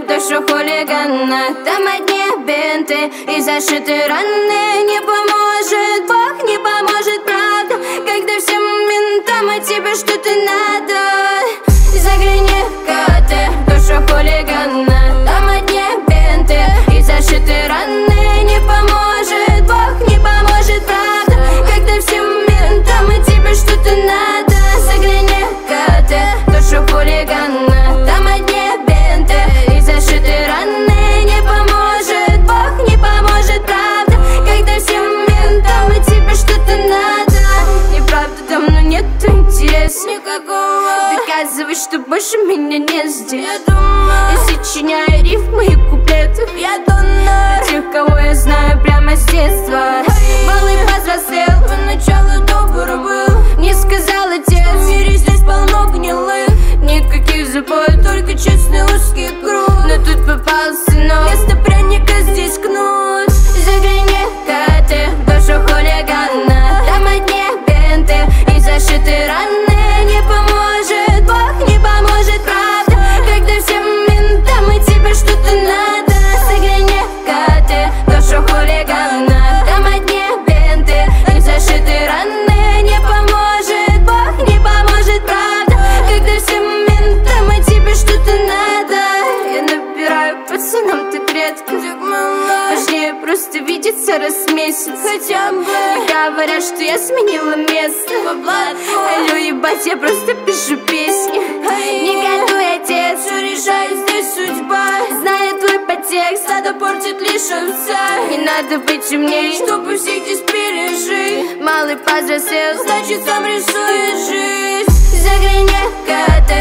душу хулигана. Там одни бинты и зашиты раны. Не поможет Бог, не поможет правда, когда всем ментам от тебя что-то надо. Загляни-ка ты в душу хулигана. Там одни бинты и зашиты раны. Не поможет Бог, не поможет правда, когда всем ментам от тебя что-то надо. Загляни-ка ты в душу хулигана. Там одни бинты и зашиты раны. Не поможет Бог, не поможет правда, когда всем ментам от тебя что-то надо. Неправда, давно нет интереса никакого. Доказывай, что больше меня не здесь. Я сочиняю рифмы и куплеты. Я донор тех, кого я знаю прямо с детства. Был и повзрослел, поначалу добр был. Мне сказал отец, в мире здесь полно гнилых. Никаких забот, только честный узкий круг. Но тут попался сынок, вместо пряника здесь кнут. Загляни-ка ты в душу хулигана. Там одни бинты и зашиты раны. Не поможет Бог, не поможет правда, когда всем ментам от тебя что-то надо. Загляни-ка ты в душу хулигана. Там одни бинты и зашиты раны. Не поможет Бог, не поможет правда, когда всем ментам от тебя что-то надо. Я набираю пацанам так редко, важнее просто видеться раз в месяц хотя бы. Говорят, что я сменила место. Алло, ебать, я просто пишу песни. Не готовый отец, все решает здесь судьба. Зная твой подтекст, надо портит лишь овца. Не надо быть умней, чтобы всех здесь пережить. Малый повзрослел, значит сам рисует жизнь. Загляни-ка ты